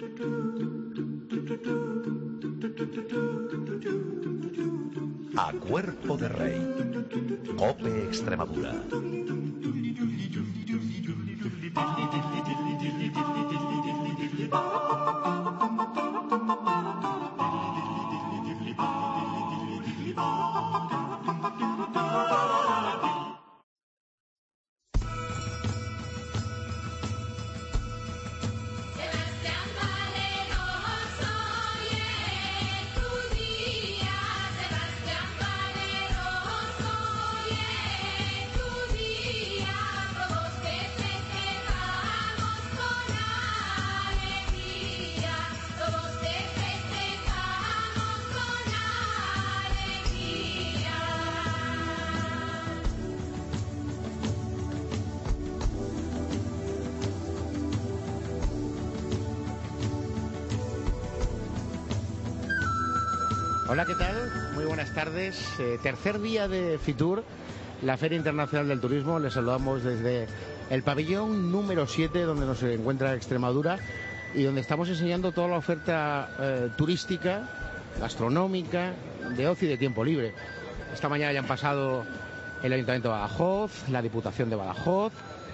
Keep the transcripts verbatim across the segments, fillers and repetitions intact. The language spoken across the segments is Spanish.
A Cuerpo de Rey, COPE Extremadura. Hola, ¿qué tal? Muy buenas tardes. Eh, tercer día de Fitur, la Feria Internacional del Turismo. Les saludamos desde el pabellón número siete, donde nos encuentra Extremadura y donde estamos enseñando toda la oferta eh, turística, gastronómica, de ocio y de tiempo libre. Esta mañana ya han pasado el Ayuntamiento de Badajoz, la Diputación de Badajoz.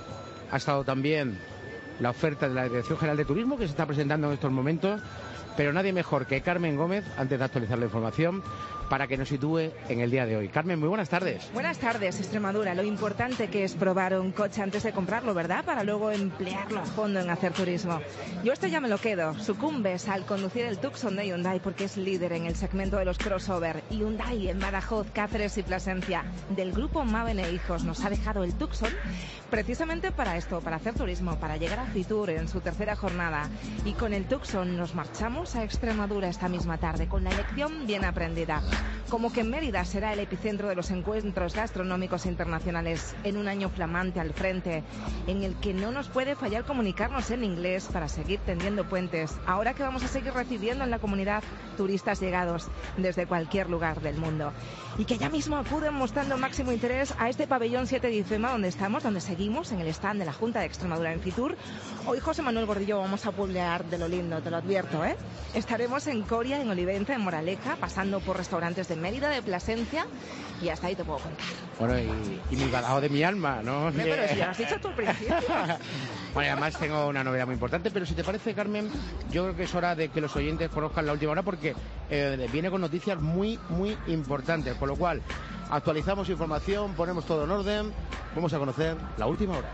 Ha estado también la oferta de la Dirección General de Turismo, que se está presentando en estos momentos. Pero nadie mejor que Carmen Gómez, antes de actualizar la información, para que nos sitúe en el día de hoy. Carmen, muy buenas tardes. Buenas tardes, Extremadura. Lo importante que es probar un coche antes de comprarlo, ¿verdad? Para luego emplearlo a fondo en hacer turismo. Yo esto ya me lo quedo. Sucumbes al conducir el Tucson de Hyundai porque es líder en el segmento de los crossover. Hyundai en Badajoz, Cáceres y Plasencia. Del grupo Maven e Hijos nos ha dejado el Tucson precisamente para esto, para hacer turismo, para llegar a Fitur en su tercera jornada. Y con el Tucson nos marchamos a Extremadura esta misma tarde con la lección bien aprendida. Como que Mérida será el epicentro de los encuentros gastronómicos internacionales en un año flamante al frente, en el que no nos puede fallar comunicarnos en inglés para seguir tendiendo puentes, ahora que vamos a seguir recibiendo en la comunidad turistas llegados desde cualquier lugar del mundo. Y que ya mismo acuden mostrando máximo interés a este pabellón siete de IFEMA donde estamos, donde seguimos en el stand de la Junta de Extremadura en Fitur. Hoy, José Manuel Gordillo, vamos a pueblear de lo lindo, te lo advierto, ¿eh? Estaremos en Coria, en Olivenza, en Moraleja, pasando por restaurantes de Mérida, de Plasencia, y hasta ahí te puedo contar. Bueno, y, y mi Badajoz de mi alma, ¿no? Pero, pero si ya lo has dicho tú al principio. Bueno, además tengo una novedad muy importante, pero si te parece, Carmen, yo creo que es hora de que los oyentes conozcan la última hora porque eh, viene con noticias muy, muy importantes, con lo cual actualizamos información, ponemos todo en orden, vamos a conocer la última hora.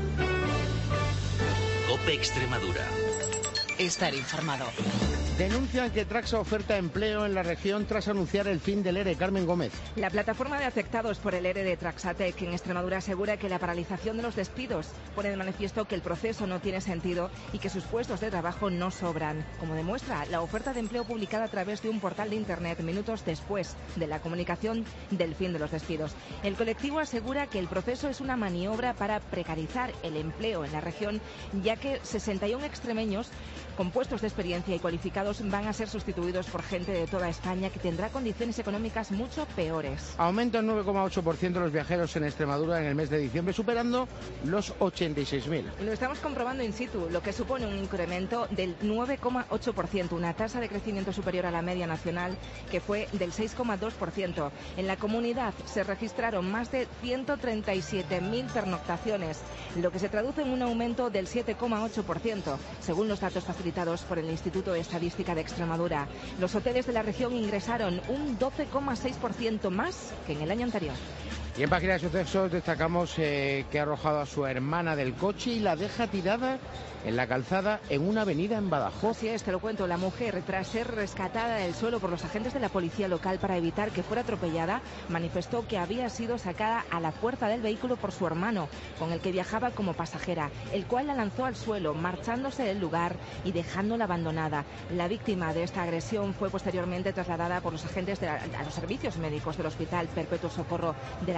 COPE Extremadura. Estar informado. Denuncian que Traxa oferta empleo en la región tras anunciar el fin del ERE. Carmen Gómez. La plataforma de afectados por el ERE de Traxatec en Extremadura asegura que la paralización de los despidos pone de manifiesto que el proceso no tiene sentido y que sus puestos de trabajo no sobran, como demuestra la oferta de empleo publicada a través de un portal de internet minutos después de la comunicación del fin de los despidos. El colectivo asegura que el proceso es una maniobra para precarizar el empleo en la región, ya que sesenta y uno extremeños con puestos de experiencia y cualificados van a ser sustituidos por gente de toda España que tendrá condiciones económicas mucho peores. Aumenta un nueve coma ocho por ciento los viajeros en Extremadura en el mes de diciembre, superando los ochenta y seis mil. Lo estamos comprobando in situ, lo que supone un incremento del nueve coma ocho por ciento, una tasa de crecimiento superior a la media nacional que fue del seis coma dos por ciento. En la comunidad se registraron más de ciento treinta y siete mil pernoctaciones, lo que se traduce en un aumento del siete coma ocho por ciento, según los datos facilitados por el Instituto de Estadística de Extremadura. Los hoteles de la región ingresaron un doce coma seis por ciento más que en el año anterior. Y en página de sucesos destacamos eh, que ha arrojado a su hermana del coche y la deja tirada en la calzada en una avenida en Badajoz. Así es, te lo cuento. La mujer, tras ser rescatada del suelo por los agentes de la policía local para evitar que fuera atropellada, manifestó que había sido sacada a la puerta del vehículo por su hermano, con el que viajaba como pasajera, el cual la lanzó al suelo, marchándose del lugar y dejándola abandonada. La víctima de esta agresión fue posteriormente trasladada por los agentes de la, a los servicios médicos del Hospital Perpetuo Socorro de la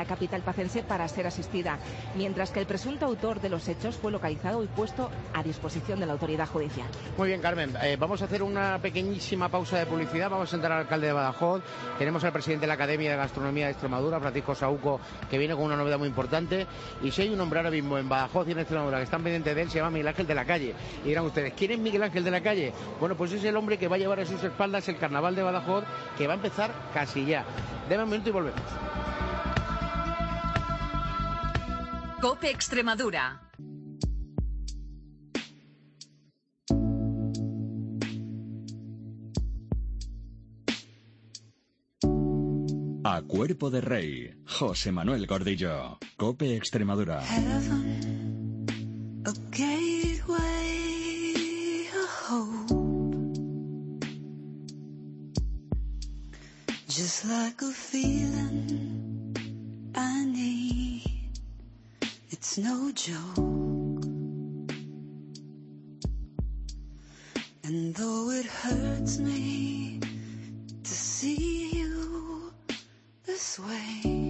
capital pacense para ser asistida, mientras que el presunto autor de los hechos fue localizado y puesto a disposición de la autoridad judicial. Muy bien, Carmen, eh, vamos a hacer una pequeñísima pausa de publicidad, vamos a sentar al alcalde de Badajoz, tenemos al presidente de la Academia de Gastronomía de Extremadura, Francisco Saúco, que viene con una novedad muy importante, y si hay un hombre ahora mismo en Badajoz y en Extremadura que están pendientes de él, se llama Miguel Ángel de la Calle. Y dirán ustedes, ¿quién es Miguel Ángel de la Calle? Bueno, pues es el hombre que va a llevar a sus espaldas el carnaval de Badajoz, que va a empezar casi ya. Deme un minuto y volvemos. COPE Extremadura. A cuerpo de rey, José Manuel Gordillo, COPE Extremadura. Heaven, a gateway, a hope. Just like a feeling I need, it's no joke. And though it hurts me to see you this way.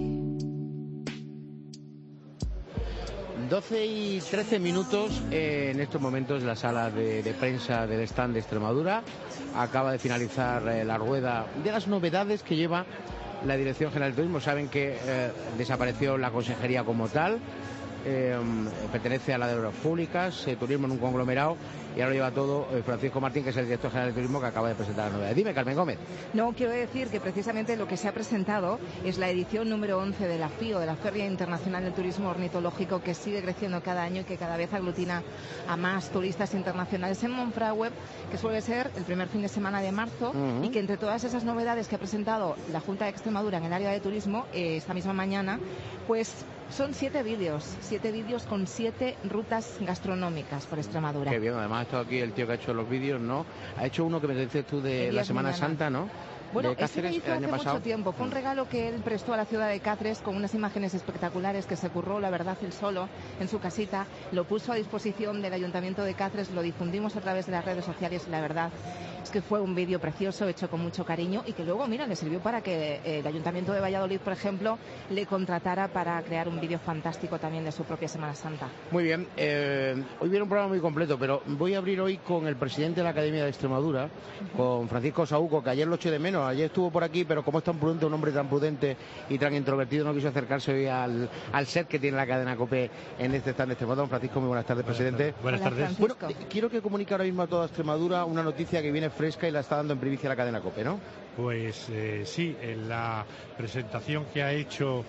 doce y trece minutos eh, en estos momentos la sala de, de prensa del stand de Extremadura. Acaba de finalizar eh, la rueda de las novedades que lleva la Dirección General de Turismo. Saben que eh, desapareció la consejería como tal, eh, pertenece a la de Obras Públicas, eh, turismo en un conglomerado, y ahora lleva todo eh, Francisco Martín, que es el director general de turismo, que acaba de presentar la novedad. Dime, Carmen Gómez. No, quiero decir que precisamente lo que se ha presentado es la edición número once de la FIO, de la Feria Internacional del Turismo Ornitológico, que sigue creciendo cada año y que cada vez aglutina a más turistas internacionales en Monfragüe, que suele ser el primer fin de semana de marzo, uh-huh. y que entre todas esas novedades que ha presentado la Junta de Extremadura en el área de turismo eh, esta misma mañana, pues son siete vídeos, siete vídeos con siete rutas gastronómicas por Extremadura. Qué bien, además ha estado aquí el tío que ha hecho los vídeos, ¿no? Ha hecho uno que me dices tú de la Semana mañana. Santa, ¿no? Bueno, este lo hizo hace pasado. mucho tiempo. Fue un regalo que él prestó a la ciudad de Cáceres con unas imágenes espectaculares que se curró, la verdad, él solo en su casita. Lo puso a disposición del Ayuntamiento de Cáceres, lo difundimos a través de las redes sociales. La verdad es que fue un vídeo precioso, hecho con mucho cariño, y que luego, mira, le sirvió para que el Ayuntamiento de Valladolid, por ejemplo, le contratara para crear un vídeo fantástico también de su propia Semana Santa. Muy bien. Eh, hoy viene un programa muy completo, pero voy a abrir hoy con el presidente de la Academia de Extremadura, uh-huh. con Francisco Saúco, que ayer lo eché de menos. Ayer estuvo por aquí, pero como es tan prudente, un hombre tan prudente y tan introvertido, no quiso acercarse hoy al, al set que tiene la cadena COPE en este stand de Extremadura. Don Francisco, muy buenas tardes, presidente. Buenas tardes. Bueno, quiero que comunique ahora mismo a toda Extremadura una noticia que viene fresca y la está dando en primicia la cadena COPE, ¿no? Pues eh, sí, en la presentación que ha hecho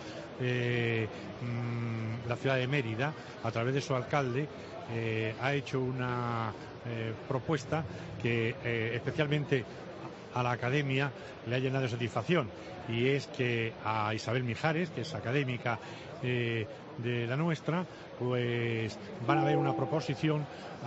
eh, mmm, la ciudad de Mérida, a través de su alcalde, eh, ha hecho una eh, propuesta que eh, especialmente a la academia le ha llenado de satisfacción, y es que a Isabel Mijares, que es académica eh, de la nuestra, pues van a ver una proposición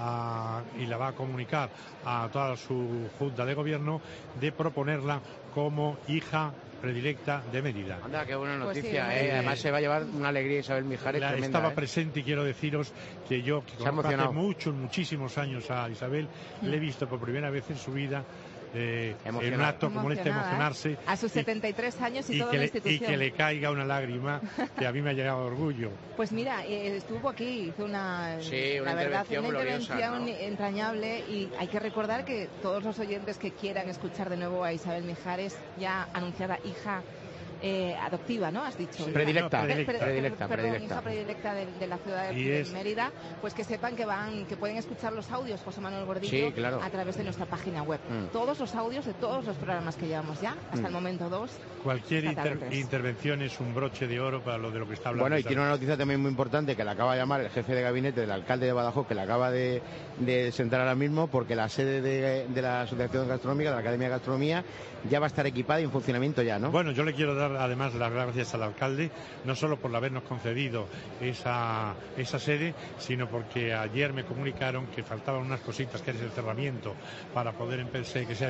a, y la va a comunicar a toda su junta de gobierno de proponerla como hija predilecta de Mérida. Anda, qué buena noticia, pues sí, ¿eh? Además se va a llevar una alegría Isabel Mijares la, tremenda, estaba ¿eh? presente, y quiero deciros que yo, que conozco hace muchos, muchísimos años a Isabel, mm. le he visto por primera vez en su vida Eh, en un acto como este, emocionarse a sus setenta y tres años y, y toda que la le, institución, y que le caiga una lágrima que a mí me ha llegado orgullo. Pues mira, eh, estuvo aquí, hizo una, sí, una la verdad, intervención, una intervención gloriosa, ¿no? entrañable, y hay que recordar que todos los oyentes que quieran escuchar de nuevo a Isabel Mijares, ya anunciada hija Eh, adoptiva, ¿no? Has dicho. Predilecta, no, predilecta, pre, predilecta, perdón, predilecta. hija predilecta de, de la ciudad de, de Mérida, pues que sepan que van, que pueden escuchar los audios, José Manuel Gordillo, sí, claro. a través de nuestra página web. Mm. Todos los audios de todos los programas que llevamos ya, hasta mm. el momento dos. Cualquier inter intervención es un broche de oro para lo de lo que está hablando. Bueno, y tiene una noticia también muy importante que le acaba de llamar el jefe de gabinete del alcalde de Badajoz, que le acaba de, de sentar ahora mismo, porque la sede de, de la Asociación Gastronómica, de la Academia de Gastronomía, ya va a estar equipada y en funcionamiento ya, ¿no? Bueno, yo le quiero dar además las gracias al alcalde, no solo por habernos concedido esa, esa sede, sino porque ayer me comunicaron que faltaban unas cositas, que es el cerramiento, para poder empezar, que sea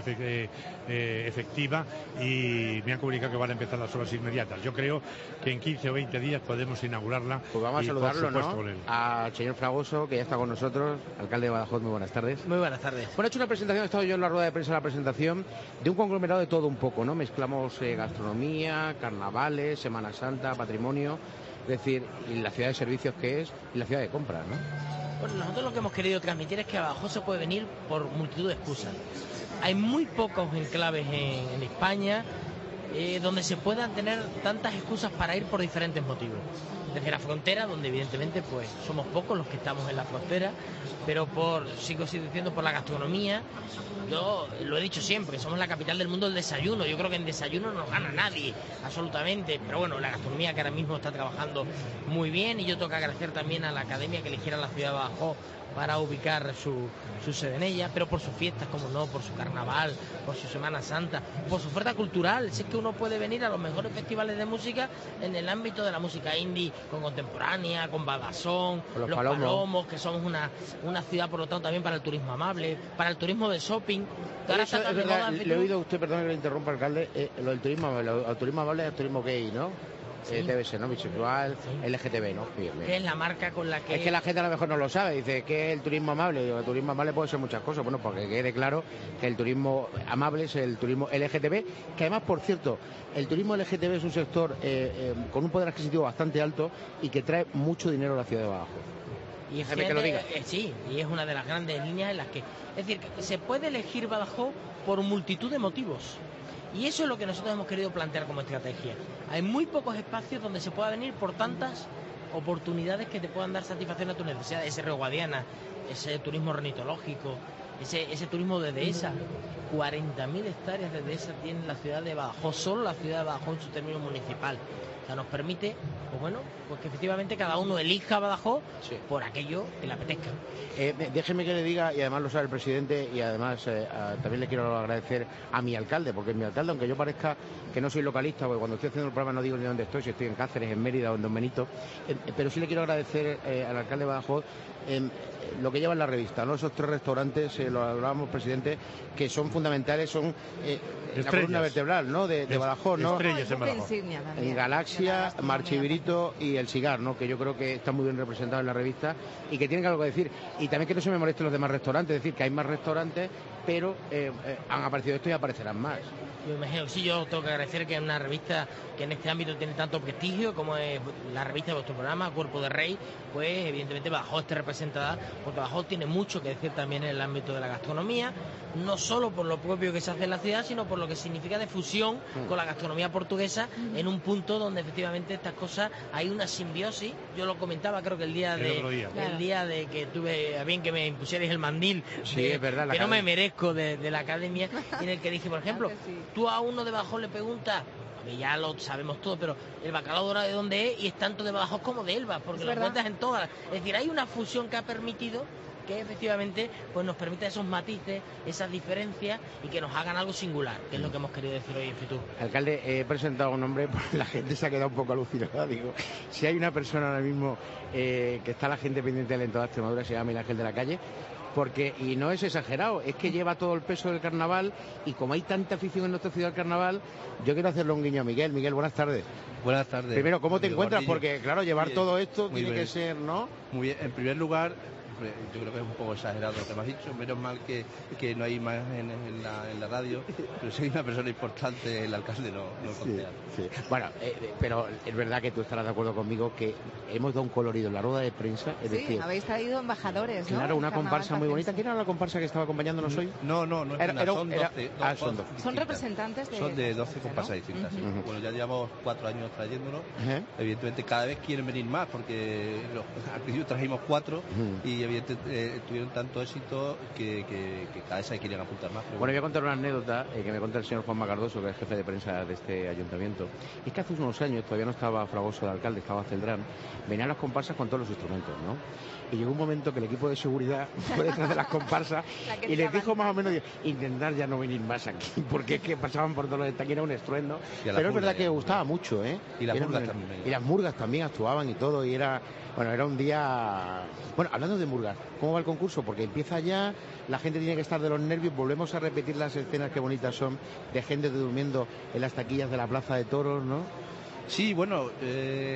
efectiva, y me han comunicado que van a empezar las obras inmediatas. Yo creo que en quince o veinte días podemos inaugurarla. Pues vamos y, a saludarlo, ¿no? Con él. Al señor Fragoso, que ya está con nosotros, alcalde de Badajoz. Muy buenas tardes. Muy buenas tardes. Bueno, he hecho una presentación, he estado yo en la rueda de prensa, la presentación de un conglomerado de todo un poco, ¿no? Mezclamos eh, gastronomía, Nochebuena, carnavales, Semana Santa, patrimonio, es decir, y la ciudad de servicios que es, y la ciudad de compras, ¿no? Bueno, nosotros lo que hemos querido transmitir es que a Badajoz se puede venir por multitud de excusas. Hay muy pocos enclaves en, en España eh, donde se puedan tener tantas excusas para ir por diferentes motivos. Desde la frontera, donde evidentemente pues somos pocos los que estamos en la frontera, pero por, sigo diciendo, por la gastronomía. Yo lo he dicho siempre, somos la capital del mundo del desayuno. Yo creo que en desayuno no gana nadie, absolutamente. Pero bueno, la gastronomía que ahora mismo está trabajando muy bien, y yo tengo que agradecer también a la academia que eligiera la ciudad de Badajoz para ubicar su, su sede en ella, pero por sus fiestas, como no, por su carnaval, por su Semana Santa, por su oferta cultural. Si es que uno puede venir a los mejores festivales de música en el ámbito de la música indie, con contemporánea, con Badasón, los, los palomos. palomos, que somos una, una ciudad, por lo tanto, también para el turismo amable, para el turismo de shopping. Ahora Eso está es verdad, le he oído a usted, perdón que le interrumpa, alcalde, eh, lo del turismo amable, el turismo amable es el turismo gay, ¿no? Sí. Eh, debe ser, ¿no? Bisexual, sí. L G T B, ¿no? Bien, bien. Que es la marca con la que... Es que la gente a lo mejor no lo sabe, dice, ¿qué es el turismo amable? Digo, el turismo amable puede ser muchas cosas, bueno, porque quede claro que el turismo amable es el turismo L G T B, que además, por cierto, el turismo L G T B es un sector eh, eh, con un poder adquisitivo bastante alto y que trae mucho dinero a la ciudad de Badajoz. Y es que lo diga. Eh, sí, y es una de las grandes líneas en las que... Es decir, que se puede elegir Badajoz por multitud de motivos. Y eso es lo que nosotros hemos querido plantear como estrategia. Hay muy pocos espacios donde se pueda venir por tantas oportunidades que te puedan dar satisfacción a tu necesidad. Ese Río Guadiana, ese turismo ornitológico, ese, ese turismo de dehesa. cuarenta mil hectáreas de dehesa tiene la ciudad de Badajoz, solo la ciudad de Badajoz en su término municipal. O sea, nos permite, pues bueno, pues que efectivamente cada uno elija Badajoz sí. por aquello que le apetezca. Eh, déjeme que le diga, y además lo sabe el presidente, y además eh, a, también le quiero agradecer a mi alcalde, porque mi alcalde, aunque yo parezca que no soy localista, porque cuando estoy haciendo el programa no digo ni dónde estoy, si estoy en Cáceres, en Mérida o en Don Benito, eh, pero sí le quiero agradecer eh, al alcalde de Badajoz eh, lo que lleva en la revista, ¿no? Esos tres restaurantes, eh, lo hablábamos, presidente, que son fundamentales, son eh, la columna vertebral, ¿no? De, de Badajoz, ¿no? Estrellas en Badajoz. En Galaxia, Marchivirito y El Cigar, ¿no? Que yo creo que está muy bien representado en la revista y que tienen algo que decir. Y también que no se me molesten los demás restaurantes, es decir, que hay más restaurantes, pero eh, eh, han aparecido estos y aparecerán más. Yo imagino que sí, yo tengo que agradecer que es una revista que en este ámbito tiene tanto prestigio como es la revista de vuestro programa, Cuerpo de Rey, pues evidentemente Badajoz esté representada, porque Badajoz tiene mucho que decir también en el ámbito de la gastronomía, no solo por lo propio que se hace en la ciudad, sino por lo que significa de fusión mm. con la gastronomía portuguesa, mm. en un punto donde efectivamente estas cosas hay una simbiosis. Yo lo comentaba, creo que el día de el, día. el día de que tuve a bien que me impusierais el mandil, sí, de, es verdad, que no me merezco de, de la academia, en el que dije, por ejemplo, sí. tú a uno de Badajoz le preguntas, que ya lo sabemos todo, pero el bacalao dorado de dónde es, y es tanto de Badajoz como de Elba, porque es lo verdad. Encuentras en todas. Es decir, hay una fusión que ha permitido que efectivamente pues nos permita esos matices, esas diferencias, y que nos hagan algo singular, que es lo que hemos querido decir hoy en Fitur. Alcalde, he presentado un nombre, pues la gente se ha quedado un poco alucinada. Digo, si hay una persona ahora mismo eh, que está la gente pendiente de la toda Extremadura, se llama Miguel Ángel de la Calle, porque, y no es exagerado, es que lleva todo el peso del carnaval, y como hay tanta afición en nuestra ciudad al carnaval, yo quiero hacerle un guiño a Miguel. Miguel, buenas tardes. Buenas tardes. Primero, ¿cómo te encuentras? Porque, claro, llevar todo esto tiene que ser, ¿no? Muy bien. En primer lugar, yo creo que es un poco exagerado lo que me has dicho, menos mal que, que no hay imágenes en la, en la radio, pero soy una persona importante, el alcalde no, no el concejal. Sí, sí. Bueno, eh, pero es verdad que tú estarás de acuerdo conmigo que hemos dado un colorido en la rueda de prensa, es sí, decir... habéis traído embajadores, ¿no? Claro, una comparsa muy bonita. ¿Quién era la comparsa que estaba acompañándonos hoy? No, no, no es era, una, era, son era, doce. Ah, son, doce son representantes de... Son de doce comparsas distintas, ¿no? Sí. Uh-huh. Bueno, ya llevamos cuatro años trayéndonos. Uh-huh. Evidentemente cada vez quieren venir más, porque los, al principio trajimos cuatro uh-huh. y evidentemente... Eh, tuvieron tanto éxito que, que, que cada vez se quieren apuntar más. Bueno, voy a contar una anécdota eh, que me cuenta el señor Juan Macardoso, que es jefe de prensa de este ayuntamiento. Es que hace unos años, todavía no estaba Fragoso de alcalde, estaba Celdrán, venían las comparsas con todos los instrumentos, ¿no? Y llegó un momento que el equipo de seguridad fue detrás de las comparsas y les dijo más o menos, intentar ya no venir más aquí, porque es que pasaban por todos los estanques, era un estruendo. Pero es verdad que gustaba mucho, ¿eh? Y las era murgas un... también. Y las murgas también actuaban y todo, y era... Bueno, era un día... Bueno, hablando de murgas, ¿cómo va el concurso? Porque empieza ya, la gente tiene que estar de los nervios, volvemos a repetir las escenas que bonitas son, de gente durmiendo en las taquillas de la Plaza de Toros, ¿no? Sí, bueno, eh,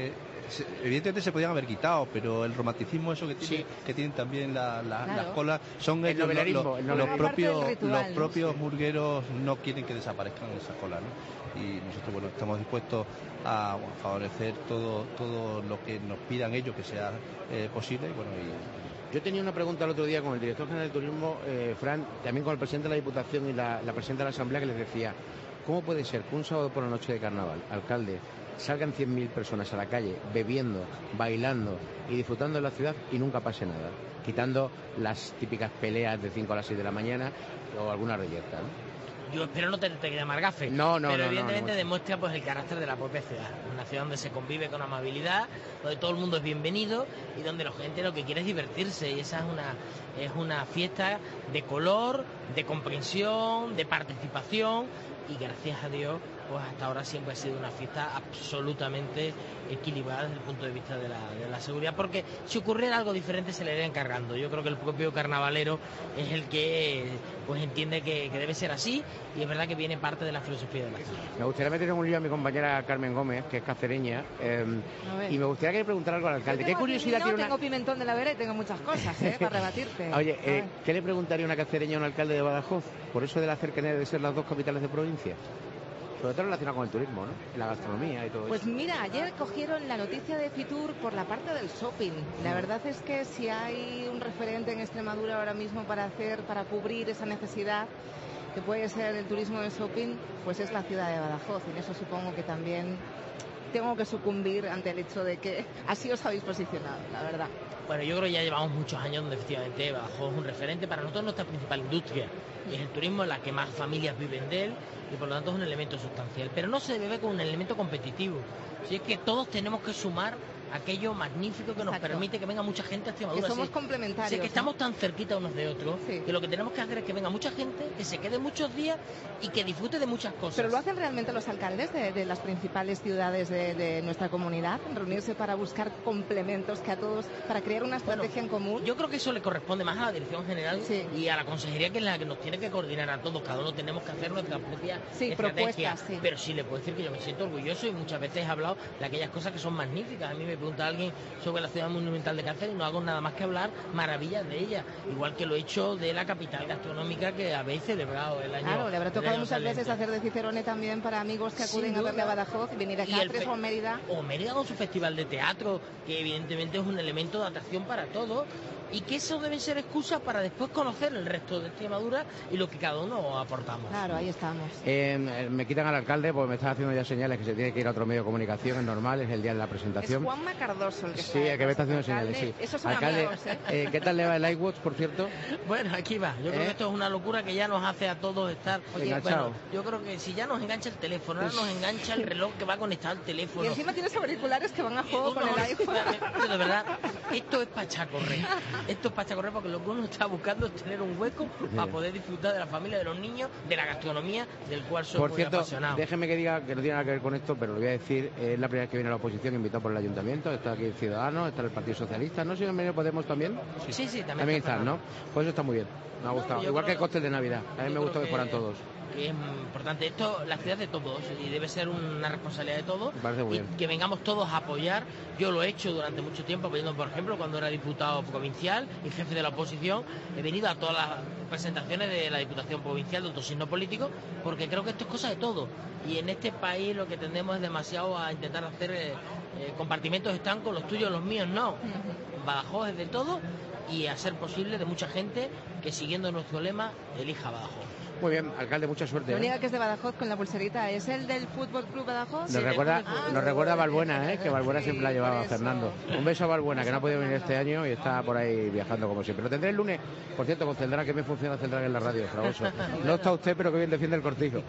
se, evidentemente se podían haber quitado, pero el romanticismo eso que tiene, sí. que tienen también la, la, claro. las colas son el ellos, lo, lo, los propios ritual, los propios sí. murgueros no quieren que desaparezcan esas colas, ¿no? Y nosotros bueno estamos dispuestos a bueno, favorecer todo todo lo que nos pidan ellos que sea eh, posible y bueno y, Yo tenía una pregunta el otro día con el director general de turismo, eh, Fran, también con el presidente de la Diputación y la, la presidenta de la Asamblea, que les decía, ¿cómo puede ser que un sábado por la noche de carnaval, alcalde, salgan cien mil personas a la calle bebiendo, bailando y disfrutando de la ciudad y nunca pase nada? Quitando las típicas peleas de cinco a las seis de la mañana o alguna reyerta, ¿no? Yo espero no tener que llamar gafe, no, no, pero no, evidentemente no, no, demuestra pues el carácter de la propia ciudad. Una ciudad donde se convive con amabilidad, donde todo el mundo es bienvenido y donde la gente lo que quiere es divertirse. Y esa es una, es una fiesta de color, de comprensión, de participación y gracias a Dios pues hasta ahora siempre ha sido una fiesta absolutamente equilibrada desde el punto de vista de la, de la seguridad, porque si ocurriera algo diferente se le iría encargando. Yo creo que el propio carnavalero es el que pues entiende que, que debe ser así y es verdad que viene parte de la filosofía de la ciudad. Me gustaría meter en un lío a mi compañera Carmen Gómez, que es cacereña, eh, y me gustaría que le preguntara algo al alcalde. ¿Qué curiosidad no, tiene una... tengo pimentón de la vera y tengo muchas cosas ¿eh? para rebatirte. Oye, eh, ¿qué le preguntaría una cacereña a un alcalde de Badajoz por eso de la cercanía de ser las dos capitales de provincia? Sobre todo relacionado con el turismo, ¿no? La gastronomía y todo pues eso. Pues mira, ayer cogieron la noticia de Fitur por la parte del shopping. La verdad es que si hay un referente en Extremadura ahora mismo para hacer, para cubrir esa necesidad que puede ser el turismo del shopping, pues es la ciudad de Badajoz. Y en eso supongo que también tengo que sucumbir ante el hecho de que así os habéis posicionado, la verdad. Bueno, yo creo que ya llevamos muchos años donde efectivamente Badajoz es un referente. Para nosotros nuestra principal industria y es el turismo, en la que más familias viven de él y por lo tanto es un elemento sustancial. Pero no se debe ver como un elemento competitivo. Si es que todos tenemos que sumar aquello magnífico que nos Exacto. permite que venga mucha gente a Extremadura. Que somos sí. complementarios. Si es que ¿no? estamos tan cerquita unos de otros sí. que lo que tenemos que hacer es que venga mucha gente, que se quede muchos días y que disfrute de muchas cosas. Pero lo hacen realmente los alcaldes de, de las principales ciudades de, de nuestra comunidad, reunirse para buscar complementos que a todos, para crear una estrategia bueno, en común. Yo creo que eso le corresponde más a la dirección general sí. y a la consejería, que es la que nos tiene que coordinar a todos. Cada uno tenemos que hacer nuestra propia sí, estrategia. Sí. Pero sí le puedo decir que yo me siento orgulloso y muchas veces he hablado de aquellas cosas que son magníficas. A mí me pregunta alguien sobre la ciudad monumental de Cáceres y no hago nada más que hablar maravillas de ella, igual que lo he hecho de la capital gastronómica que habéis celebrado el año. Claro, le habrá tocado muchas saliente. veces hacer de Cicerone también para amigos que acuden a verle a Badajoz y venir a Cáceres o a Mérida. O Mérida con su festival de teatro, que evidentemente es un elemento de atracción para todos. Y que eso debe ser excusa para después conocer el resto de Extremadura y lo que cada uno aportamos. Claro, ahí estamos. Eh, me quitan al alcalde porque me están haciendo ya señales que se tiene que ir a otro medio de comunicación, es normal, es el día de la presentación. Es Juanma Cardoso el que Sí, está el que me está haciendo alcalde. señales, sí. Esos son alcalde, amigos, ¿eh? Eh, ¿qué tal le va el iWatch, por cierto? Bueno, aquí va. Yo creo ¿Eh? que esto es una locura que ya nos hace a todos estar... Oye, bueno, yo creo que si ya nos engancha el teléfono, ahora nos engancha el reloj que va conectado al teléfono. Y encima tienes auriculares que van a juego con el iPhone. De verdad, esto es para correr. Esto es para correr porque lo que uno está buscando es tener un hueco sí. para poder disfrutar de la familia, de los niños, de la gastronomía, del cual soy por muy cierto, apasionado. Déjeme que diga que no tiene nada que ver con esto, pero lo voy a decir, es la primera vez que viene la oposición invitado por el Ayuntamiento, está aquí el Ciudadanos, está el Partido Socialista, ¿no? Si en medio Podemos también. Sí, sí, sí también, también están, ¿no? Pues eso está muy bien, me ha gustado. No, igual que el que, cóctel de Navidad, a mí me gustó que, que fueran todos. Que es importante esto, la ciudad de todos, y debe ser una responsabilidad de todos. Me parece muy y bien. Que vengamos todos a apoyar. Yo lo he hecho durante mucho tiempo, apoyando, por ejemplo, cuando era diputado provincial y jefe de la oposición, he venido a todas las presentaciones de la Diputación Provincial de otro signo político, porque creo que esto es cosa de todo. Y en este país lo que tendemos es demasiado a intentar hacer eh, eh, compartimentos estancos, los tuyos, los míos, no. Badajoz es de todo y a ser posible de mucha gente que, siguiendo nuestro lema, elija Badajoz. Muy bien, alcalde, mucha suerte. Lo único ¿eh? que es de Badajoz con la pulserita es el del Fútbol Club Badajoz. Nos Sí, recuerda, ah, nos recuerda a Balbuena, ¿eh? que Balbuena sí, siempre la llevaba, por eso. Fernando. Un beso a Balbuena, que no ha podido venir este año y está por ahí viajando como siempre. Lo tendré el lunes, por cierto, con Celdrán, que me funciona Celdrán en la radio, Fragoso. No está usted, pero que bien defiende el cortijo.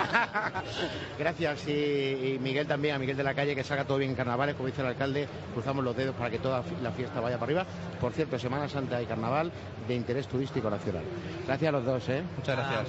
Gracias, y, y Miguel también, a Miguel de la Calle, que salga todo bien en carnavales, como dice el alcalde, cruzamos los dedos para que toda la fiesta vaya para arriba. Por cierto, Semana Santa y Carnaval de interés turístico nacional. Gracias a los dos, ¿eh? Muchas gracias. Ah,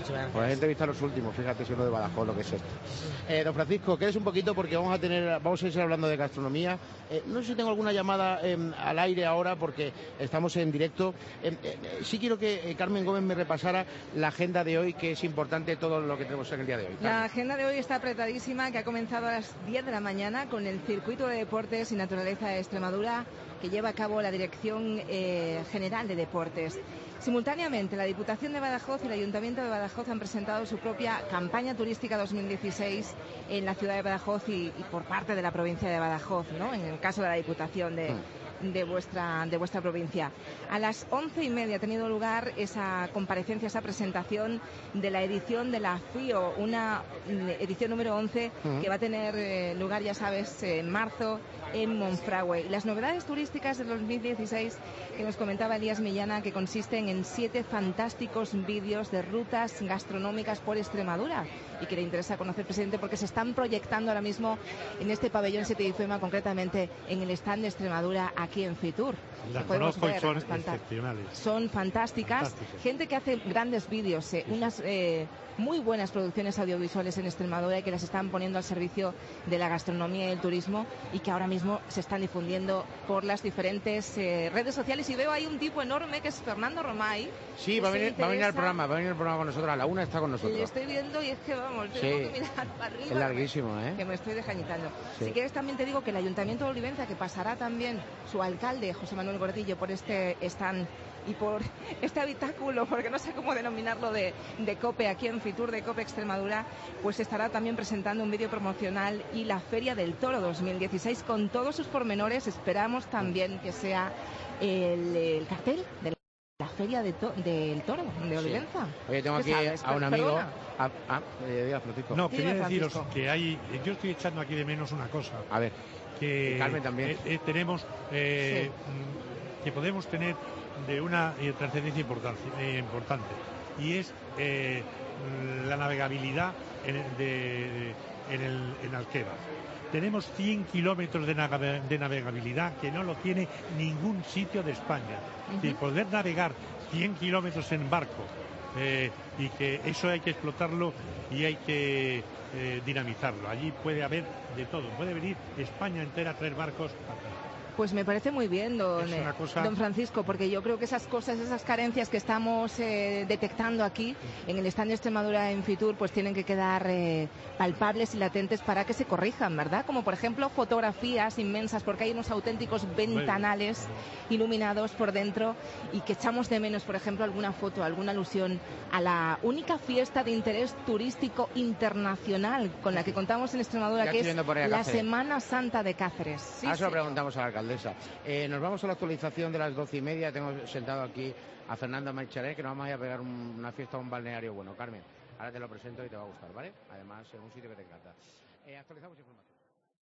se vayan. Pues la gente vista los últimos, fíjate si uno de Badajoz lo que es esto. Eh, don Francisco, quédese un poquito porque vamos a tener, vamos a ir hablando de gastronomía. Eh, no sé si tengo alguna llamada eh, al aire ahora porque estamos en directo. Eh, eh, sí quiero que eh, Carmen Gómez me repasara la agenda de hoy, que es importante todo lo que tenemos en el día de hoy. Carmen. La agenda de hoy está apretadísima, que ha comenzado a las diez de la mañana con el Circuito de Deportes y Naturaleza de Extremadura, que lleva a cabo la Dirección eh, General de Deportes. Simultáneamente, la Diputación de Badajoz y el Ayuntamiento de Badajoz han presentado su propia campaña turística dos mil dieciséis en la ciudad de Badajoz y, y por parte de la provincia de Badajoz, ¿no? En el caso de la Diputación de... De vuestra, de vuestra provincia. A las once y media ha tenido lugar esa comparecencia, esa presentación de la edición de la F I O, una edición número once uh-huh. que va a tener eh, lugar, ya sabes, en marzo en Monfragüe. Y las novedades turísticas del dos mil dieciséis que nos comentaba Elías Millana, que consisten en siete fantásticos vídeos de rutas gastronómicas por Extremadura y que le interesa conocer, presidente, porque se están proyectando ahora mismo en este pabellón siete de IFEMA, concretamente en el stand de Extremadura aquí en Fitur. Las conozco y son excepcionales. Son fantásticas. Fantásticas. Gente que hace grandes vídeos, eh, sí. unas eh, muy buenas producciones audiovisuales en Extremadura y que las están poniendo al servicio de la gastronomía y el turismo y que ahora mismo se están difundiendo por las diferentes eh, redes sociales. Y veo ahí un tipo enorme que es Fernando Romay. Sí, va a, venir, va a venir al programa, va a venir al programa con nosotros, a la una está con nosotros. Le estoy viendo y es que vamos, sí. tengo que mirar para arriba. Es larguísimo, ¿eh? Que me estoy desjañitando. Sí. Si quieres también te digo que el Ayuntamiento de Olivenza, que pasará también su alcalde, José Manuel Gordillo, por este stand y por este habitáculo, porque no sé cómo denominarlo, de, de COPE aquí en Fitur, de COPE Extremadura, pues estará también presentando un vídeo promocional y la Feria del Toro dos mil dieciséis con todos sus pormenores. Esperamos también que sea el, el cartel de la Feria de to del Toro de Olivenza. Sí. Oye, tengo aquí sabes? a un amigo. Ah, ah, eh, diga, Francisco. No, Dime, quería deciros Francisco. que hay. Yo estoy echando aquí de menos una cosa. A ver. Que y Carmen también. Eh, eh, tenemos. Eh, sí. Que podemos tener de una trascendencia importante y es eh, la navegabilidad en, de, en, el, en Alqueva. Tenemos cien kilómetros de, nave, de navegabilidad que no lo tiene ningún sitio de España. Uh-huh. Es decir, poder navegar cien kilómetros en barco eh, y que eso hay que explotarlo y hay que eh, dinamizarlo. Allí puede haber de todo. Puede venir España entera a traer barcos. Pues me parece muy bien, don, cosa... don Francisco, porque yo creo que esas cosas, esas carencias que estamos eh, detectando aquí en el stand de Extremadura en Fitur, pues tienen que quedar eh, palpables y latentes para que se corrijan, ¿verdad? Como por ejemplo fotografías inmensas, porque hay unos auténticos ventanales iluminados por dentro y que echamos de menos, por ejemplo, alguna foto, alguna alusión a la única fiesta de interés turístico internacional con la que contamos en Extremadura, ya que es la Semana Santa de Cáceres. Sí, Ahora se lo sí. preguntamos al alcalde. Eh, nos vamos a la actualización de las doce y media. Tengo sentado aquí a Fernando Melcharet, que nos vamos a ir a pegar un, una fiesta a un balneario bueno. Carmen, ahora te lo presento y te va a gustar, ¿vale? Además, es un sitio que te encanta. Eh, actualizamos información.